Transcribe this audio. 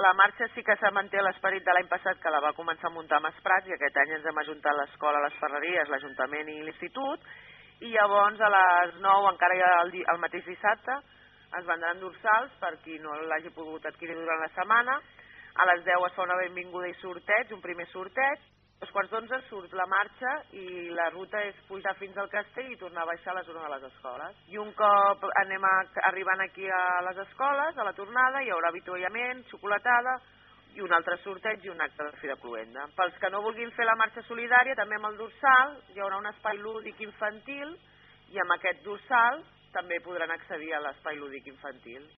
la marxa sí que se manté l'esperit de l'any passat, que la va començar a muntar amb Esprats, i aquest any ens hem ajuntat l'escola, les Ferreries, l'Ajuntament i l'Institut, i llavors a les 9, encara el mateix dissabte, es vendran dorsals per qui no l'hagi pogut adquirir durant la setmana. A les 10 es fa una benvinguda i sorteig, un primer sorteig. A 11:15 surt la marxa i la ruta és pujar fins al castell i tornar a baixar a la zona de les escoles. I un cop anem arribant aquí a les escoles, a la tornada, hi haurà avituallament, xocolatada i un altre sorteig i un acte de fi de cloenda. Pels que no vulguin fer la marxa solidària, també amb el dorsal, hi haurà un espai lúdic infantil i amb aquest dorsal també podran accedir a l'espai lúdic infantil.